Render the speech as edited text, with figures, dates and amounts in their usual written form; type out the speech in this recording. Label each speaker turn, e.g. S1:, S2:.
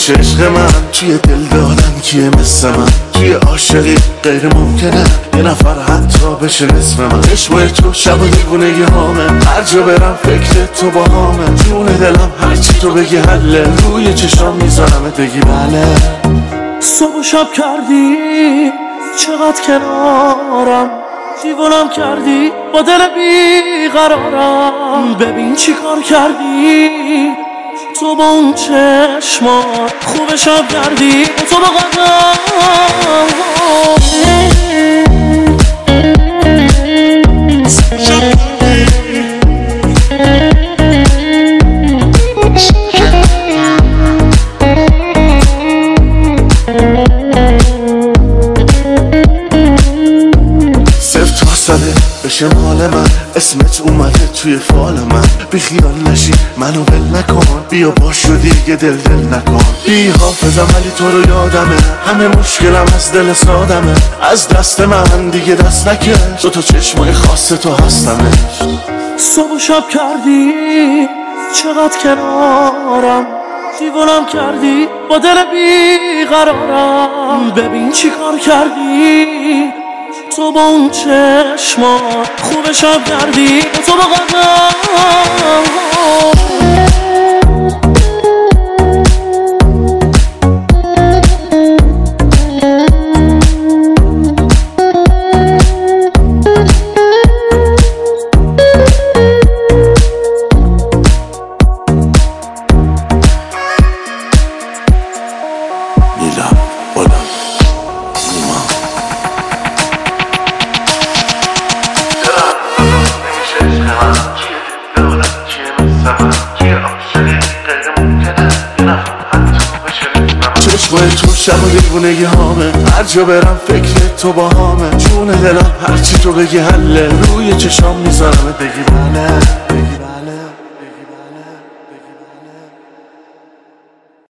S1: میشه عشق من؟ توی دل دادن کیه مثل من؟ توی عاشقی غیر ممکنه یه نفر حتی بشه نصف من. چشمای تو شب و دیوونگی هامه، هر جا برم فکر تو با هامه. جون دلم هرچی تو بگی حله، روی چشام میذارم بگی بله.
S2: صبح و شب کردی چقدر کنارم، دیوونم کردی با دل بیقرارم. ببین چی کار کردی تو با اون چشمات، خوب شب کردی تو با قدم.
S1: بشه مال من، اسمت اومده توی فال من. بی خیال نشی منو ول نکن، بیا باشو دیگه دل نکن. بی حافظم ولی تو رو یادمه، همه مشکلم از دل سادمه. از دست من دیگه دست نکش، تو چشمای خاص تو هستمش.
S2: صبح و شب کردی چقدر کنارم، دیوونم کردی با دل بیقرارم. ببین چی کار کردی تو با اون چشمات، خوب شب کردی تو با قدم.
S1: چشمای تو شب و دیوونگی هامه، هر جا برم فکر تو با هامه. جون دلم هرچی تو بگی حله، روی چشام میذارم بگی بله.